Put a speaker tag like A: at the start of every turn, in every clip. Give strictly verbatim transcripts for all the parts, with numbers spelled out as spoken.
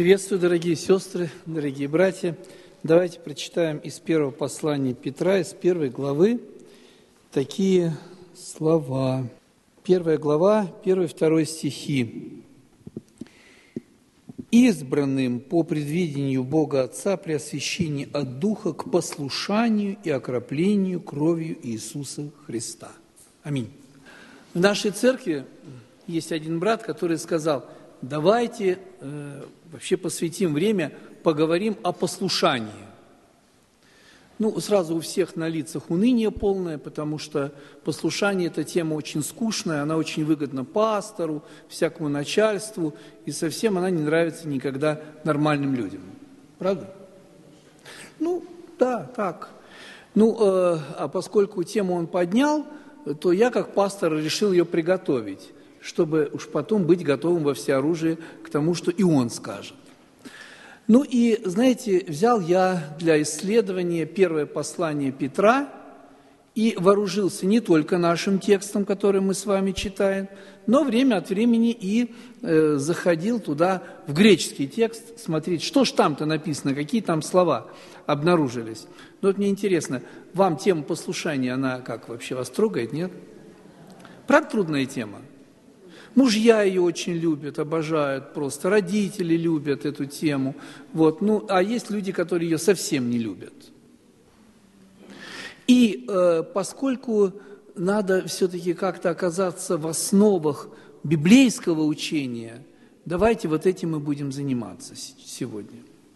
A: Приветствую, дорогие сестры, дорогие братья. Давайте прочитаем из первого послания Петра, из первой главы, такие слова. Первая глава, первый, второй стихи. «Избранным по предвидению Бога Отца при освящении от Духа к послушанию и окроплению кровью Иисуса Христа». Аминь. В нашей церкви есть один брат, который сказал: давайте э, вообще посвятим время, поговорим о послушании. Ну, сразу у всех на лицах уныние полное, потому что послушание – это тема очень скучная, она очень выгодна пастору, всякому начальству, и совсем она не нравится никогда нормальным людям. Правда? Ну, да, так. Ну, э, а поскольку тему он поднял, то я, как пастор, решил ее приготовить, чтобы уж потом быть готовым во всеоружии к тому, что и он скажет. Ну и, знаете, взял я для исследования первое послание Петра и вооружился не только нашим текстом, который мы с вами читаем, но время от времени и э, заходил туда, в греческий текст, смотреть, что ж там-то написано, какие там слова обнаружились. Ну вот мне интересно, вам тема послушания, она как вообще вас трогает, нет? Правда трудная тема? Мужья ее очень любят, обожают просто, родители любят эту тему, вот. Ну, а есть люди, которые ее совсем не любят. И э, поскольку надо все-таки как-то оказаться в основах библейского учения, давайте вот этим мы будем заниматься сегодня.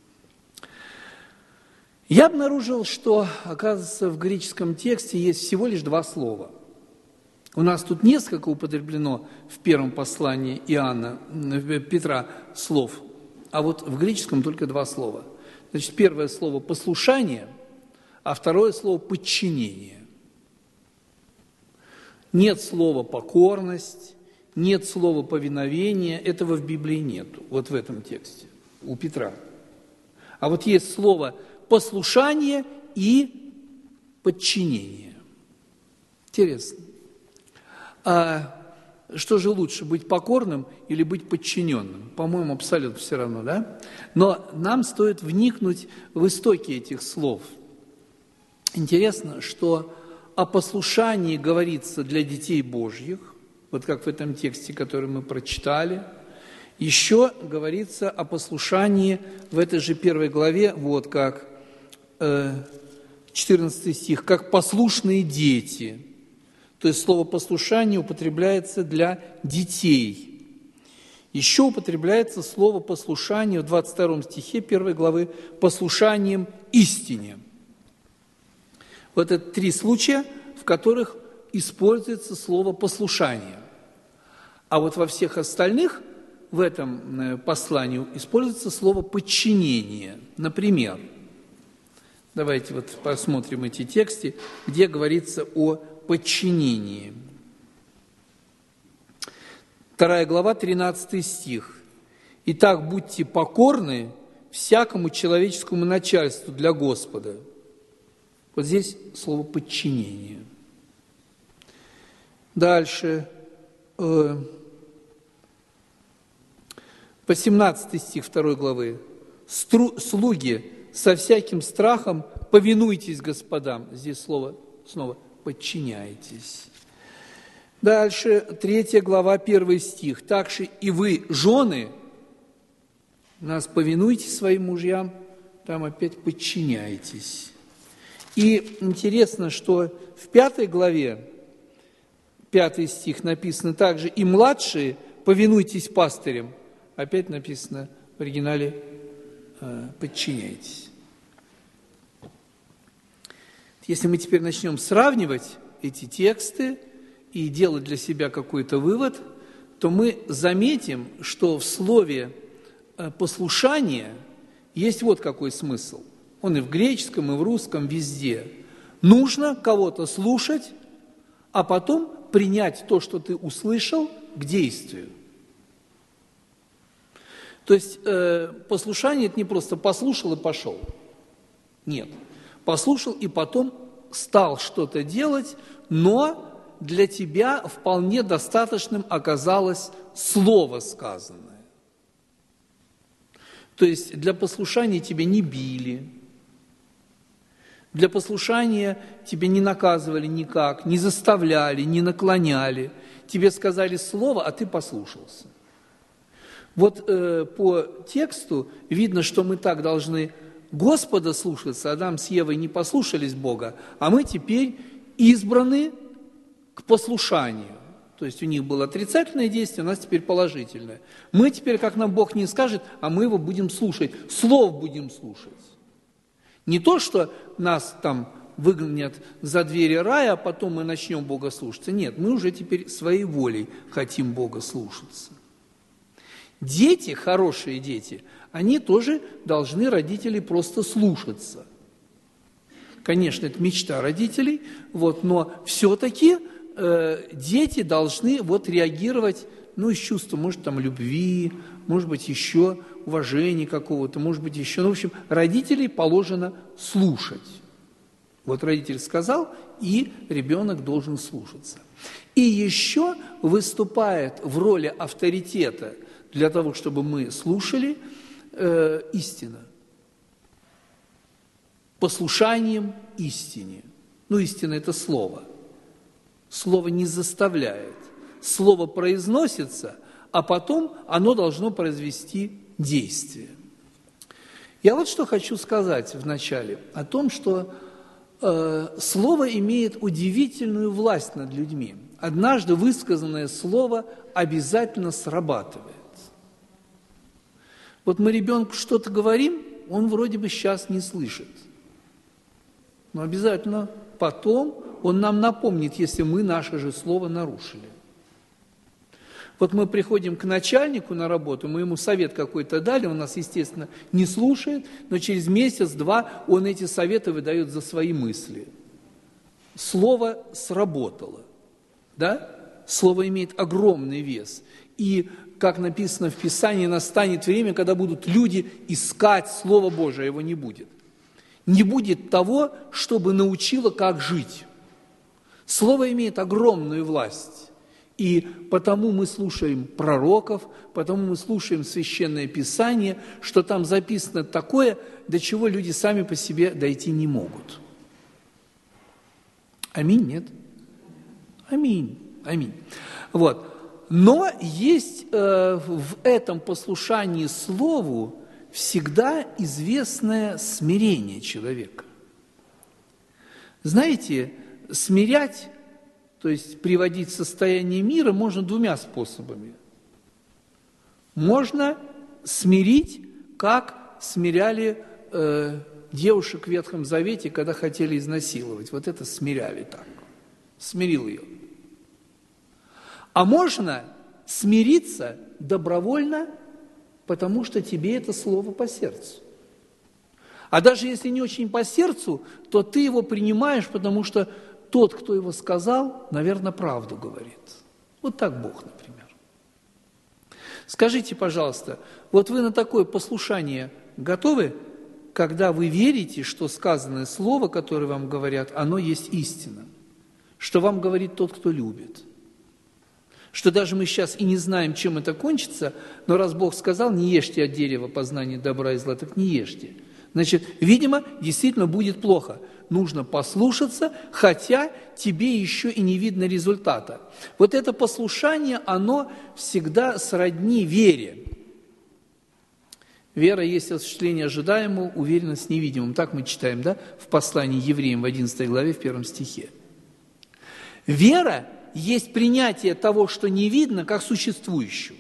A: Я обнаружил, что, оказывается, в греческом тексте есть всего лишь два слова. У нас тут несколько употреблено в первом послании Иоанна, Петра слов, а вот в греческом только два слова. Значит, первое слово «послушание», а второе слово «подчинение». Нет слова «покорность», нет слова «повиновение», этого в Библии нету, вот в этом тексте, у Петра. А вот есть слово «послушание» и «подчинение». Интересно. А что же лучше, быть покорным или быть подчиненным? По-моему, абсолютно все равно, да? Но нам стоит вникнуть в истоки этих слов. Интересно, что о послушании говорится для детей Божьих, вот как в этом тексте, который мы прочитали. Еще говорится о послушании в этой же первой главе, вот как четырнадцатый стих, как послушные дети. То есть слово «послушание» употребляется для детей. Еще употребляется слово «послушание» в двадцать втором стихе первой главы «послушанием истине». Вот это три случая, в которых используется слово «послушание». А вот во всех остальных в этом послании используется слово «подчинение». Например, давайте вот посмотрим эти тексты, где говорится о подчинении. Вторая глава, тринадцатый стих. «Итак, будьте покорны всякому человеческому начальству для Господа». Вот здесь слово «подчинение». Дальше. восемнадцатый стих второй главы. «Слуги, со всяким страхом повинуйтесь господам». Здесь слово снова «подчиняйтесь». Дальше, третья глава, первый стих. «Также и вы, жены, нас повинуйтесь своим мужьям», там опять «подчиняйтесь». И интересно, что в пятой главе, пятый стих написано также «и младшие, повинуйтесь пастырям». Опять написано в оригинале «подчиняйтесь». Если мы теперь начнем сравнивать эти тексты и делать для себя какой-то вывод, то мы заметим, что в слове «послушание» есть вот какой смысл. Он и в греческом, и в русском, везде. Нужно кого-то слушать, а потом принять то, что ты услышал, к действию. То есть э, послушание – это не просто послушал и пошел. Нет. Послушал и потом стал что-то делать, но для тебя вполне достаточным оказалось слово сказанное. То есть для послушания тебя не били, для послушания тебя не наказывали никак, не заставляли, не наклоняли. Тебе сказали слово, а ты послушался. Вот э, по тексту видно, что мы так должны Господа слушаться. Адам с Евой не послушались Бога, а мы теперь избраны к послушанию. То есть у них было отрицательное действие, у нас теперь положительное. Мы теперь, как нам Бог не скажет, а мы его будем слушать, слов будем слушать. Не то, что нас там выгонят за двери рая, а потом мы начнем Бога слушаться. Нет, мы уже теперь своей волей хотим Бога слушаться. Дети, хорошие дети, они тоже должны родителей просто слушаться. Конечно, это мечта родителей, вот, но все-таки э, дети должны вот, реагировать ну, из чувства, может, там, любви, может быть, еще уважения какого-то, может быть, еще. Ну, в общем, родителей положено слушать. Вот родитель сказал, и ребенок должен слушаться. И еще выступает в роли авторитета для того, чтобы мы слушали, э, истина. Послушанием истине. Ну, истина – это слово. Слово не заставляет. Слово произносится, а потом оно должно произвести действие. Я вот что хочу сказать вначале о том, что э, слово имеет удивительную власть над людьми. Однажды высказанное слово обязательно срабатывает. Вот мы ребенку что-то говорим, он вроде бы сейчас не слышит. Но обязательно потом он нам напомнит, если мы наше же слово нарушили. Вот мы приходим к начальнику на работу, мы ему совет какой-то дали, он нас, естественно, не слушает, но через месяц-два он эти советы выдает за свои мысли. Слово сработало, да? Слово имеет огромный вес. И, как написано в Писании, настанет время, когда будут люди искать Слово Божие, его не будет. Не будет того, чтобы научило, как жить. Слово имеет огромную власть. И потому мы слушаем пророков, потому мы слушаем Священное Писание, что там записано такое, до чего люди сами по себе дойти не могут. Аминь, нет? Аминь, аминь. Вот. Но есть э, в этом послушании Слову всегда известное смирение человека. Знаете, смирять, то есть приводить в состояние мира, можно двумя способами. Можно смирить, как смиряли э, девушек в Ветхом Завете, когда хотели изнасиловать. Вот это смиряли так. Смирил ее. А можно смириться добровольно, потому что тебе это слово по сердцу. А даже если не очень по сердцу, то ты его принимаешь, потому что тот, кто его сказал, наверное, правду говорит. Вот так Бог, например. Скажите, пожалуйста, вот вы на такое послушание готовы, когда вы верите, что сказанное слово, которое вам говорят, оно есть истина, что вам говорит тот, кто любит? Что даже мы сейчас и не знаем, чем это кончится, но раз Бог сказал, не ешьте от дерева познания добра и зла, так не ешьте. Значит, видимо, действительно будет плохо. Нужно послушаться, хотя тебе еще и не видно результата. Вот это послушание, оно всегда сродни вере. Вера есть осуществление ожидаемого, уверенность невидимым. Так мы читаем, да, в послании Евреям в одиннадцатой главе, в первом стихе. Вера есть принятие того, что не видно, как существующего.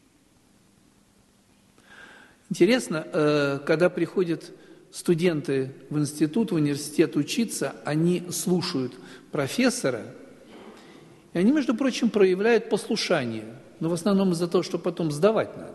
A: Интересно, когда приходят студенты в институт, в университет учиться, они слушают профессора, и они, между прочим, проявляют послушание, но в основном из-за того, что потом сдавать надо.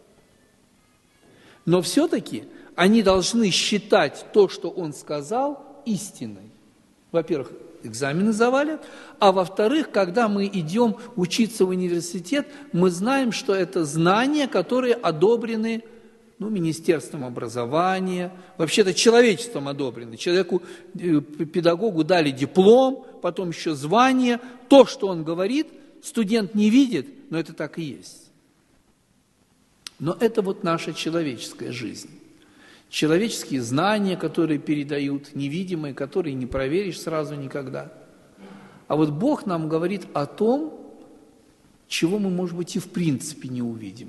A: Но все-таки они должны считать то, что он сказал, истиной. Во-первых, экзамены завалят, а во-вторых, когда мы идем учиться в университет, мы знаем, что это знания, которые одобрены ну, Министерством образования, вообще-то человечеством одобрены. Человеку, педагогу дали диплом, потом еще звание. То, что он говорит, студент не видит, но это так и есть. Но это вот наша человеческая жизнь. Человеческие знания, которые передают, невидимые, которые не проверишь сразу никогда. А вот Бог нам говорит о том, чего мы, может быть, и в принципе не увидим.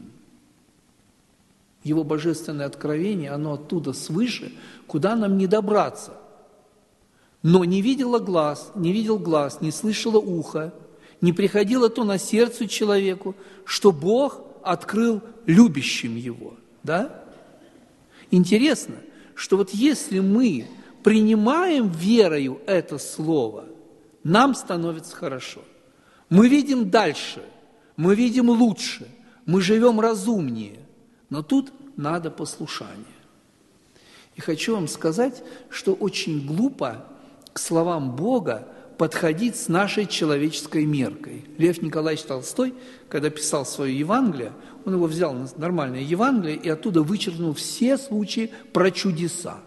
A: Его божественное откровение, оно оттуда свыше, куда нам не добраться. Но не видела глаз, не видел глаз, не слышало ухо, не приходило то на сердце человеку, что Бог открыл любящим его. Да? Интересно, что вот если мы принимаем верою это слово, нам становится хорошо. Мы видим дальше, мы видим лучше, мы живем разумнее, но тут надо послушание. И хочу вам сказать, что очень глупо к словам Бога подходить с нашей человеческой меркой. Лев Николаевич Толстой, когда писал свое Евангелие, он его взял на нормальное Евангелие и оттуда вычеркнул все случаи про чудеса.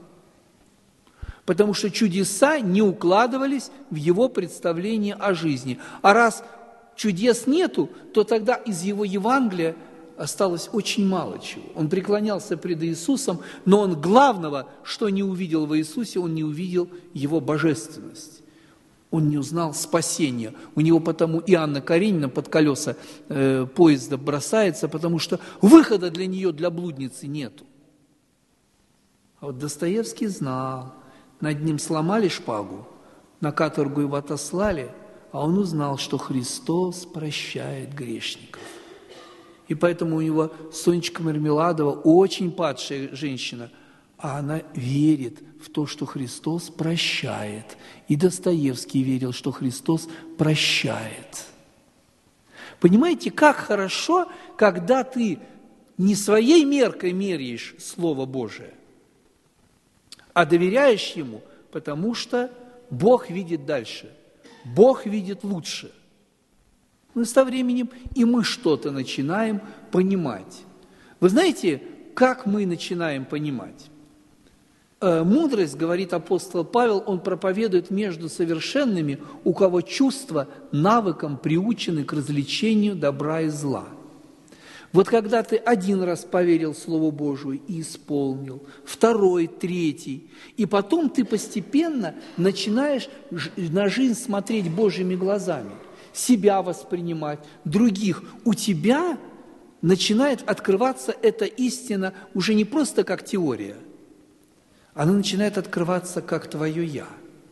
A: Потому что чудеса не укладывались в его представление о жизни. А раз чудес нету, то тогда из его Евангелия осталось очень мало чего. Он преклонялся пред Иисусом, но он главного, что не увидел в Иисусе, он не увидел его божественность. Он не узнал спасения. У него потому и Анна Каренина под колеса э, поезда бросается, потому что выхода для нее, для блудницы, нету. А вот Достоевский знал. Над ним сломали шпагу, на каторгу его отослали, а он узнал, что Христос прощает грешников. И поэтому у него Сонечка Мармеладова очень падшая женщина, а она верит в то, что Христос прощает. И Достоевский верил, что Христос прощает. Понимаете, как хорошо, когда ты не своей меркой меряешь Слово Божие, а доверяешь Ему, потому что Бог видит дальше, Бог видит лучше. Ну, со временем и мы что-то начинаем понимать. Вы знаете, как мы начинаем понимать? Мудрость, говорит апостол Павел, он проповедует между совершенными, у кого чувства навыком приучены к развлечению добра и зла. Вот когда ты один раз поверил Слову Божию и исполнил, второй, третий, и потом ты постепенно начинаешь на жизнь смотреть Божьими глазами, себя воспринимать, других. У тебя начинает открываться эта истина уже не просто как теория, она начинает открываться как твое «я».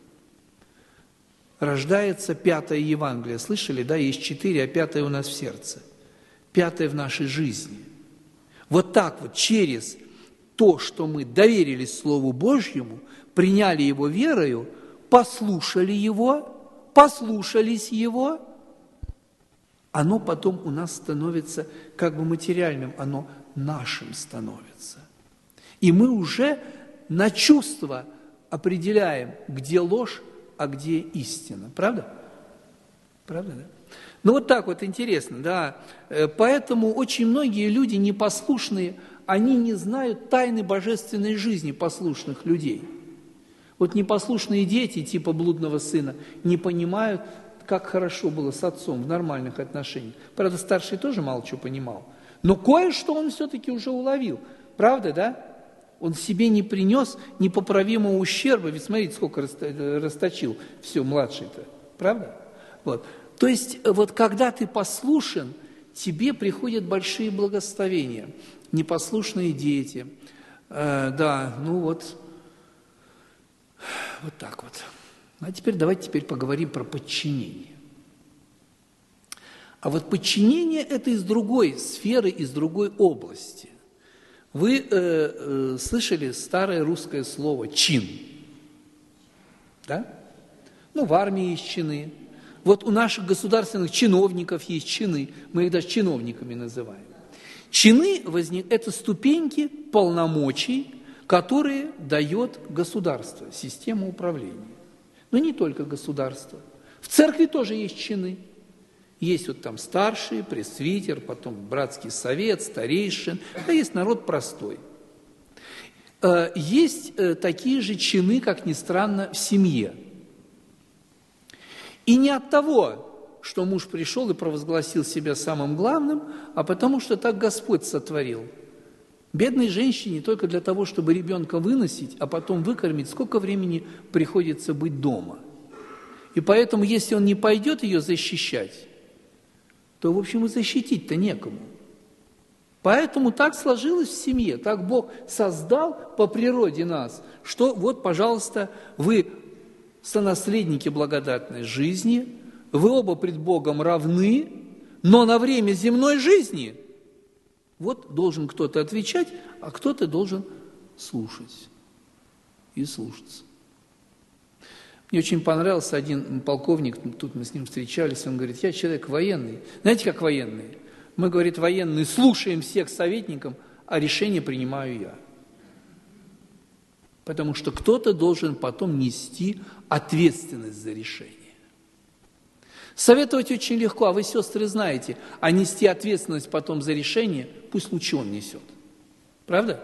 A: Рождается пятое Евангелие. Слышали, да? Есть четыре, а пятое у нас в сердце. Пятое в нашей жизни. Вот так вот, через то, что мы доверились Слову Божьему, приняли Его верою, послушали Его, послушались Его, оно потом у нас становится как бы материальным, оно нашим становится. И мы уже на чувство определяем, где ложь, а где истина. Правда? Правда, да? Ну, вот так вот интересно, да. Поэтому очень многие люди непослушные, они не знают тайны божественной жизни послушных людей. Вот непослушные дети, типа блудного сына, не понимают, как хорошо было с отцом в нормальных отношениях. Правда, старший тоже мало чего понимал. Но кое-что он все-таки уже уловил. Правда, да? Он себе не принес непоправимого ущерба. Ведь смотрите, сколько расточил все младший-то. Правда? Вот. То есть, вот когда ты послушен, тебе приходят большие благословения. Непослушные дети. Э, да, ну вот, вот так вот. А теперь давайте теперь поговорим про подчинение. А вот подчинение – это из другой сферы, из другой области. Вы э, э, слышали старое русское слово «чин»? Да? Ну, в армии есть чины. Вот у наших государственных чиновников есть чины, мы их даже чиновниками называем. Чины возник, это ступеньки полномочий, которые дает государство, система управления. Но не только государство. В церкви тоже есть чины. Есть вот там старший, пресвитер, потом братский совет, старейшин, а есть народ простой. Есть такие же чины, как ни странно, в семье. И не от того, что муж пришел и провозгласил себя самым главным, а потому что так Господь сотворил. Бедной женщине только для того, чтобы ребенка выносить, а потом выкормить, сколько времени приходится быть дома. И поэтому, если он не пойдет ее защищать, то, в общем, и защитить-то некому. Поэтому так сложилось в семье, так Бог создал по природе нас, что вот, пожалуйста, вы сонаследники благодатной жизни, вы оба пред Богом равны, но на время земной жизни вот должен кто-то отвечать, а кто-то должен слушать и слушаться. Мне очень понравился один полковник, тут мы с ним встречались, он говорит, я человек военный. Знаете, как военные? Мы, говорит, военные, слушаем всех советников, а решение принимаю я. Потому что кто-то должен потом нести ответственность за решение. Советовать очень легко, а вы, сестры, знаете, а нести ответственность потом за решение, пусть лучше он несет. Правда?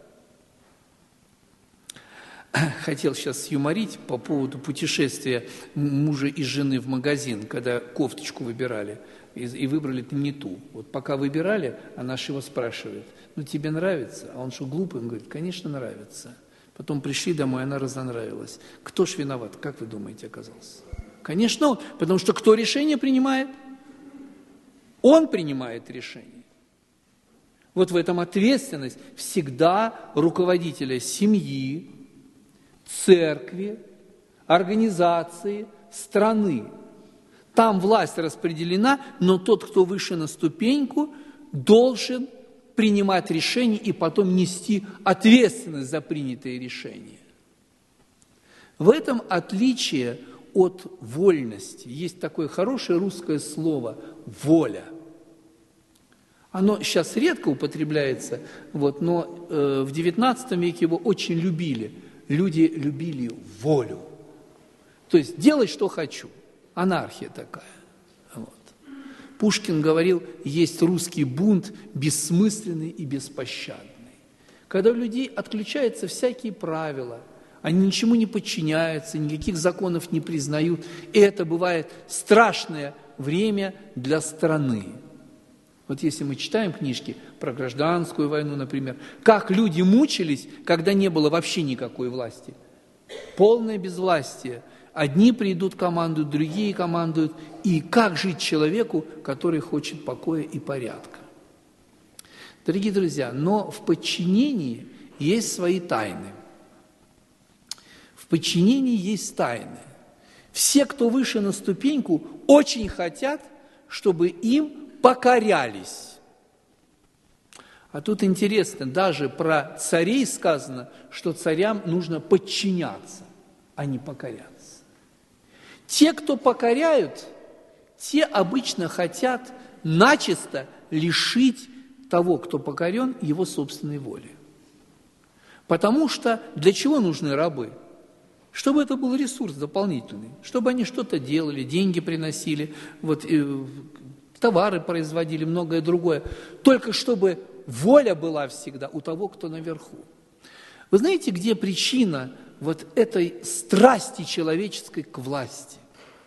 A: Хотел сейчас юморить по поводу путешествия мужа и жены в магазин, когда кофточку выбирали, и выбрали не ту. Вот пока выбирали, она его спрашивает, ну тебе нравится? А он что, глупый? Он говорит, конечно, нравится. Потом пришли домой, она разонравилась. Кто ж виноват, как вы думаете, оказался? Конечно он, потому что кто решение принимает? Он принимает решение. Вот в этом ответственность всегда руководителя семьи, церкви, организации, страны. Там власть распределена, но тот, кто выше на ступеньку, должен принимать решения и потом нести ответственность за принятые решения. В этом отличие от вольности. Есть такое хорошее русское слово «воля». Оно сейчас редко употребляется, вот, но э, в девятнадцатом веке его очень любили. Люди любили волю. То есть делай, что хочу. Анархия такая. Вот. Пушкин говорил, есть русский бунт бессмысленный и беспощадный. Когда у людей отключаются всякие правила, они ничему не подчиняются, никаких законов не признают. И это бывает страшное время для страны. Вот если мы читаем книжки про гражданскую войну, например, как люди мучились, когда не было вообще никакой власти. Полное безвластие. Одни придут, командуют, другие командуют. И как жить человеку, который хочет покоя и порядка? Дорогие друзья, но в подчинении есть свои тайны. В подчинении есть тайны. Все, кто выше на ступеньку, очень хотят, чтобы им покорялись. А тут интересно, даже про царей сказано, что царям нужно подчиняться, а не покоряться. Те, кто покоряют, те обычно хотят начисто лишить того, кто покорен, его собственной воли. Потому что для чего нужны рабы? Чтобы это был ресурс дополнительный, чтобы они что-то делали, деньги приносили, вот, э, товары производили, многое другое. Только чтобы воля была всегда у того, кто наверху. Вы знаете, где причина вот этой страсти человеческой к власти?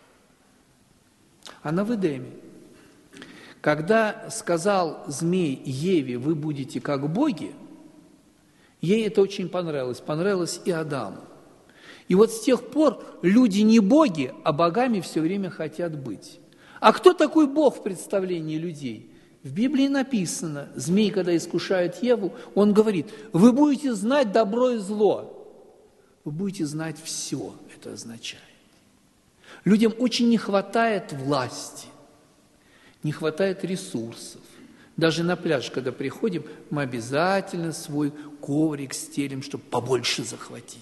A: Она в Эдеме. Когда сказал змей Еве, вы будете как боги, ей это очень понравилось, понравилось и Адаму. И вот с тех пор люди не боги, а богами все время хотят быть. А кто такой Бог в представлении людей? В Библии написано, змей, когда искушает Еву, он говорит, вы будете знать добро и зло. Вы будете знать все, это означает. Людям очень не хватает власти, не хватает ресурсов. Даже на пляж, когда приходим, мы обязательно свой коврик стелим, чтобы побольше захватить.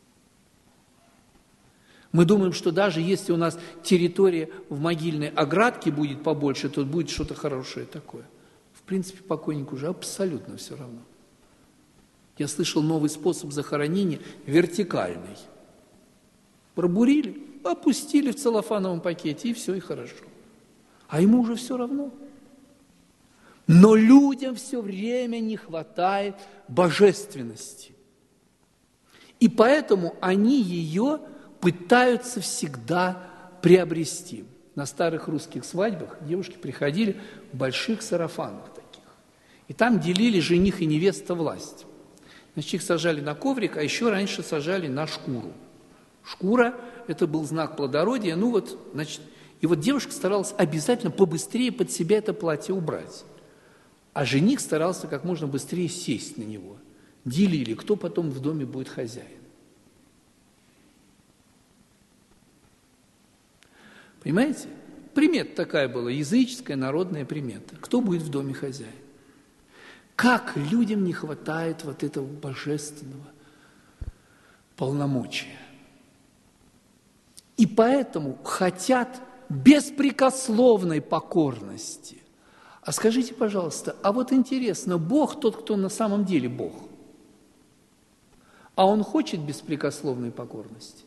A: Мы думаем, что даже если у нас территория в могильной оградке будет побольше, то будет что-то хорошее такое. В принципе, покойнику уже абсолютно все равно. Я слышал новый способ захоронения вертикальный. Пробурили, опустили в целлофановом пакете, и все, и хорошо. А ему уже все равно. Но людям все время не хватает божественности. И поэтому они ее пытаются всегда приобрести. на старых русских свадьбах девушки приходили в больших сарафанах таких. И там делили жених и невеста власть. Значит, их сажали на коврик, а еще раньше сажали на шкуру. Шкура – это был знак плодородия. Ну вот, значит, и вот девушка старалась обязательно побыстрее под себя это платье убрать. А жених старался как можно быстрее сесть на него. Делили, кто потом в доме будет хозяин. Понимаете? Примета такая была, языческая, народная примета. Кто будет в доме хозяин? Как людям не хватает вот этого божественного полномочия. И поэтому хотят беспрекословной покорности. А скажите, пожалуйста, а вот интересно, Бог тот, кто на самом деле Бог? А Он хочет беспрекословной покорности?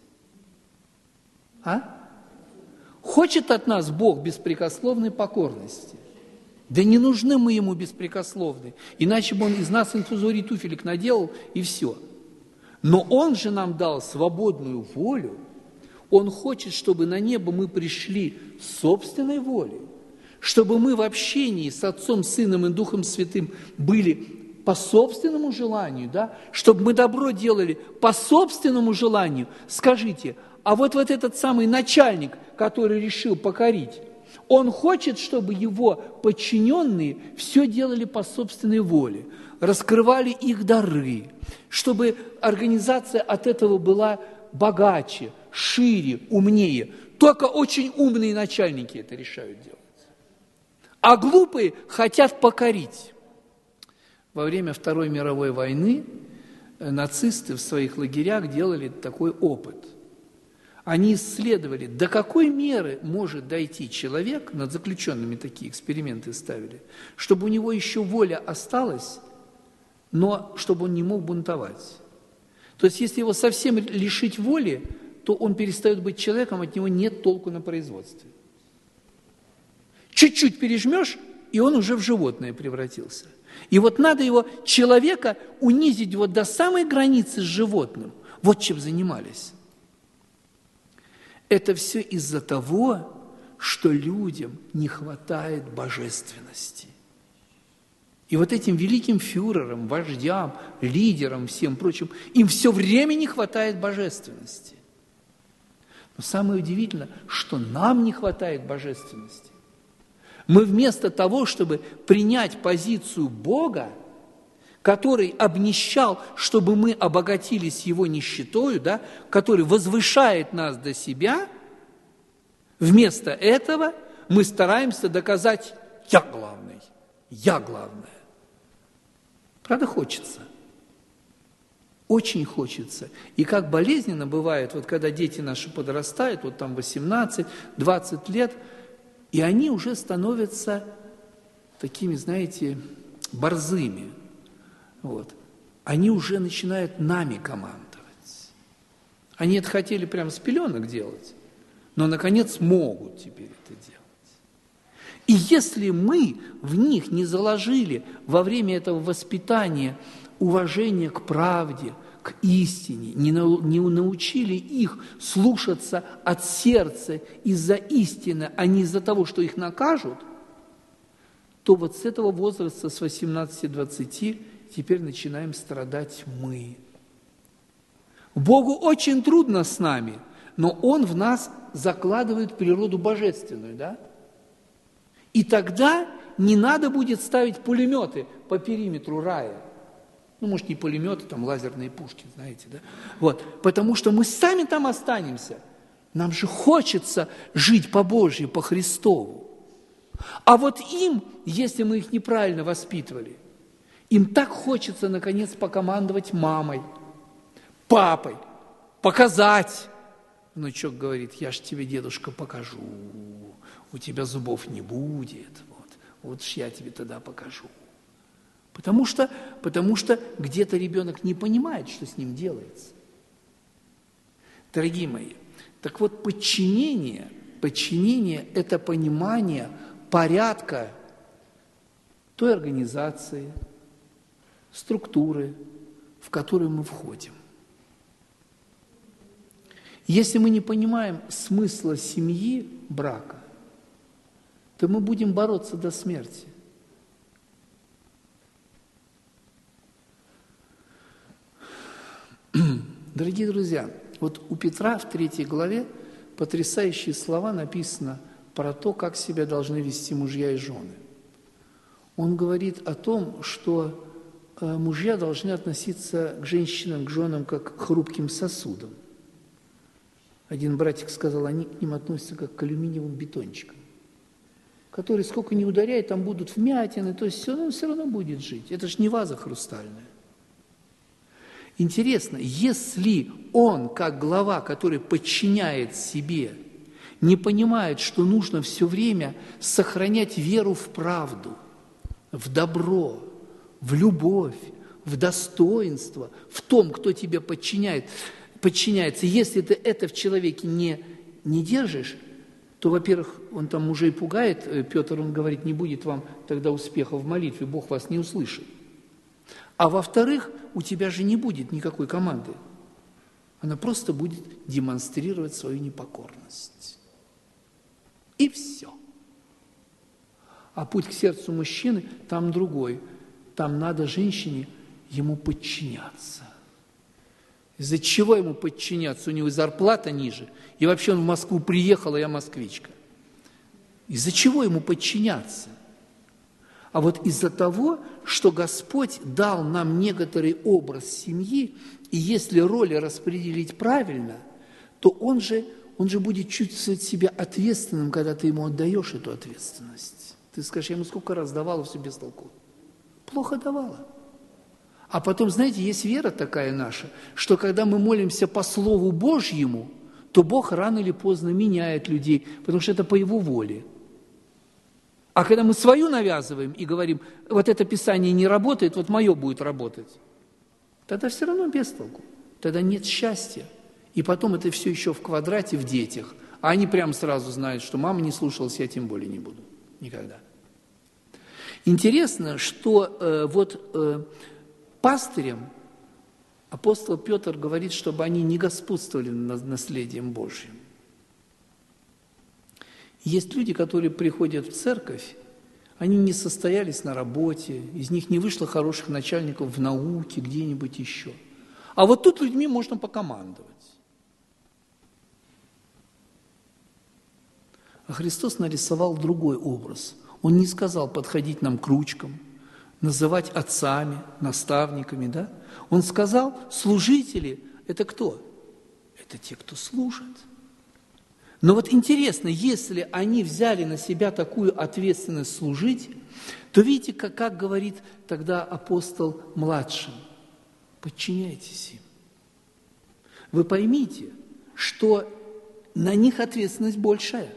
A: А? Хочет от нас Бог беспрекословной покорности? Да не нужны мы Ему беспрекословные, иначе бы Он из нас инфузорий туфелек наделал, и все. Но Он же нам дал свободную волю. Он хочет, чтобы на небо мы пришли собственной волей, чтобы мы в общении с Отцом, Сыном и Духом Святым были по собственному желанию, да? Чтобы мы добро делали по собственному желанию. Скажите, а вот, вот этот самый начальник, который решил покорить, он хочет, чтобы его подчиненные все делали по собственной воле, раскрывали их дары, чтобы организация от этого была богаче, шире, умнее. Только очень умные начальники это решают делать. А глупые хотят покорить. Во время Второй мировой войны нацисты в своих лагерях делали такой опыт. Они исследовали, до какой меры может дойти человек, над заключенными такие эксперименты ставили, чтобы у него еще воля осталась, но чтобы он не мог бунтовать. То есть, если его совсем лишить воли, то он перестает быть человеком, от него нет толку на производстве. Чуть-чуть пережмешь, и он уже в животное превратился. И вот надо его, человека, унизить вот до самой границы с животным. Вот чем занимались. Это все из-за того, что людям не хватает божественности. И вот этим великим фюрерам, вождям, лидерам, всем прочим, им все время не хватает божественности. Но самое удивительное, что нам не хватает божественности. Мы вместо того, чтобы принять позицию Бога, который обнищал, чтобы мы обогатились Его нищетою, да, который возвышает нас до себя, вместо этого мы стараемся доказать «я главный», «я главное». Правда, хочется? Очень хочется. И как болезненно бывает, вот когда дети наши подрастают, вот там восемнадцать-двадцать лет, и они уже становятся такими, знаете, борзыми. Вот. Они уже начинают нами командовать. Они это хотели прямо с пеленок делать, но, наконец, могут теперь это делать. И если мы в них не заложили во время этого воспитания уважение к правде, к истине, не, на, не научили их слушаться от сердца из-за истины, а не из-за того, что их накажут, то вот с этого возраста, с восемнадцати-двадцати, теперь начинаем страдать мы. Богу очень трудно с нами, но Он в нас закладывает природу божественную, да? И тогда не надо будет ставить пулеметы по периметру рая. Ну, может, не пулеметы, там лазерные пушки, знаете, да? Вот, потому что мы сами там останемся. Нам же хочется жить по Божьему, по Христову. А вот им, если мы их неправильно воспитывали, им так хочется, наконец, покомандовать мамой, папой, показать. Внучок говорит, я ж тебе, дедушка, покажу, у тебя зубов не будет, вот, вот ж я тебе тогда покажу. Потому что, потому что где-то ребенок не понимает, что с ним делается. Дорогие мои, так вот подчинение, подчинение – это понимание порядка той организации, структуры, в которую мы входим. Если мы не понимаем смысла семьи, брака, то мы будем бороться до смерти. Дорогие друзья, вот у Петра в третьей главе потрясающие слова написано про то, как себя должны вести мужья и жены. Он говорит о том, что мужья должны относиться к женщинам, к женам, как к хрупким сосудам. Один братик сказал, они к ним относятся как к алюминиевым бетончикам, которые сколько ни ударяет, там будут вмятины, то есть все, он все равно будет жить. Это же не ваза хрустальная. Интересно, если он, как глава, который подчиняет себе, не понимает, что нужно все время сохранять веру в правду, в добро, в любовь, в достоинство, в том, кто тебе подчиняет, подчиняется. Если ты это в человеке не, не держишь, то, во-первых, он там уже и пугает, Петр, он говорит, не будет вам тогда успеха в молитве, Бог вас не услышит. А во-вторых, у тебя же не будет никакой команды. Она просто будет демонстрировать свою непокорность. И все. А путь к сердцу мужчины там другой. Там надо женщине ему подчиняться. Из-за чего ему подчиняться? У него зарплата ниже. И вообще он в Москву приехал, а я москвичка. Из-за чего ему подчиняться? А вот из-за того, что Господь дал нам некоторый образ семьи, и если роли распределить правильно, то Он же, он же будет чувствовать себя ответственным, когда ты ему отдаешь эту ответственность. Ты скажешь, я ему сколько раз давала, все без толку. Плохо давала. А потом, знаете, есть вера такая наша, что когда мы молимся по Слову Божьему, то Бог рано или поздно меняет людей, потому что это по Его воле. А когда мы свою навязываем и говорим, вот это Писание не работает, вот мое будет работать, тогда все равно без толку. Тогда нет счастья. И потом это все еще в квадрате в детях. А они прям сразу знают, что мама не слушалась, я тем более не буду. Никогда. Интересно, что э, вот э, пастырям апостол Петр говорит, чтобы они не господствовали над наследием Божьим. Есть люди, которые приходят в церковь, они не состоялись на работе, из них не вышло хороших начальников в науке, где-нибудь еще. А вот тут людьми можно покомандовать. А Христос нарисовал другой образ. Он не сказал подходить нам к ручкам, называть отцами, наставниками, да? Он сказал, служители – это кто? Это те, кто служит. Но вот интересно, если они взяли на себя такую ответственность служить, то видите, как, как говорит тогда апостол младшим, подчиняйтесь им. Вы поймите, что на них ответственность большая.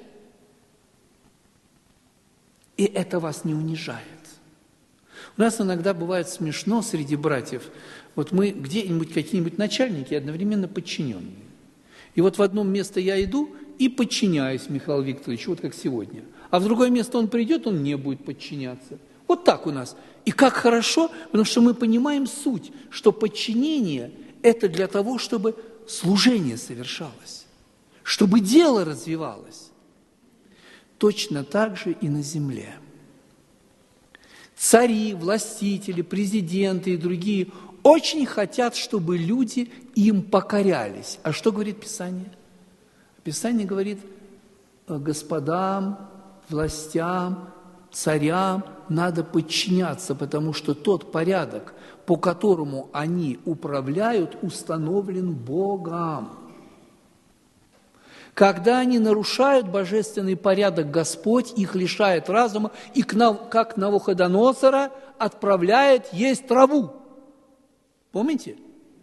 A: И это вас не унижает. У нас иногда бывает смешно среди братьев. Вот мы где-нибудь какие-нибудь начальники одновременно подчиненные. И вот в одно место я иду и подчиняюсь Михаилу Викторовичу, вот как сегодня. А в другое место он придет, он не будет подчиняться. Вот так у нас. И как хорошо, потому что мы понимаем суть, что подчинение – это для того, чтобы служение совершалось, чтобы дело развивалось. Точно так же и на земле. Цари, властители, президенты и другие очень хотят, чтобы люди им покорялись. А что говорит Писание? Писание говорит, господам, властям, царям надо подчиняться, потому что тот порядок, по которому они управляют, установлен Богом. Когда они нарушают божественный порядок, Господь их лишает разума и, как Навуходоносора, отправляет есть траву. Помните?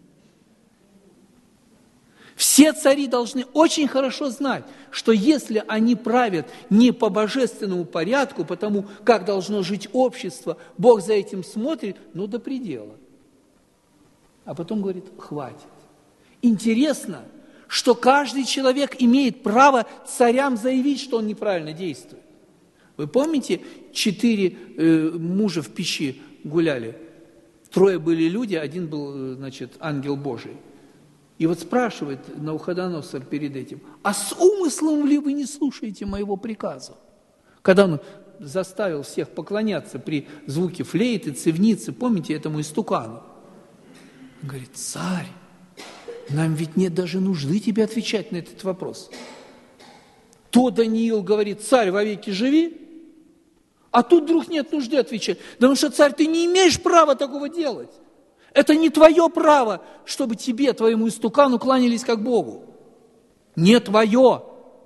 A: Все цари должны очень хорошо знать, что если они правят не по божественному порядку, потому как должно жить общество, Бог за этим смотрит, ну до предела. А потом говорит, хватит. Интересно, что каждый человек имеет право царям заявить, что он неправильно действует. Вы помните, четыре э, мужа в печи гуляли? Трое были люди, один был, значит, ангел Божий. И вот спрашивает Навуходоносор перед этим, а с умыслом ли вы не слушаете моего приказа? Когда он заставил всех поклоняться при звуке флейты, цивницы, помните, этому истукану. Он говорит: царь, нам ведь нет даже нужды тебе отвечать на этот вопрос. То Даниил говорит: царь, вовеки живи, а тут вдруг нет нужды отвечать. Потому что, царь, ты не имеешь права такого делать. Это не твое право, чтобы тебе, твоему истукану, кланялись как Богу. Не твое.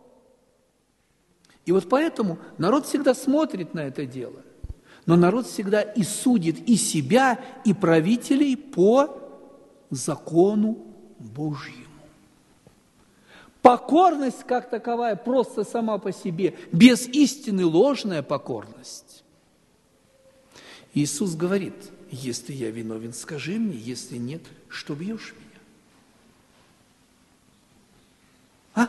A: И вот поэтому народ всегда смотрит на это дело. Но народ всегда и судит и себя, и правителей по закону Божьему. Покорность как таковая просто сама по себе, без истины ложная покорность. Иисус говорит: если я виновен, скажи мне, если нет, что бьешь меня? А?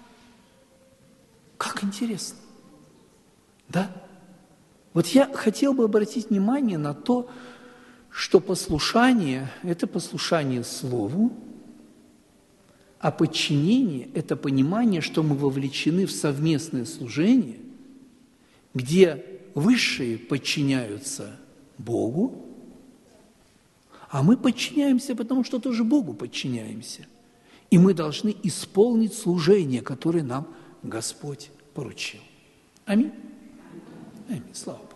A: Как интересно. Да? Вот я хотел бы обратить внимание на то, что послушание – это послушание Слову, а подчинение – это понимание, что мы вовлечены в совместное служение, где высшие подчиняются Богу, а мы подчиняемся, потому что тоже Богу подчиняемся. И мы должны исполнить служение, которое нам Господь поручил. Аминь. Аминь. Слава Богу.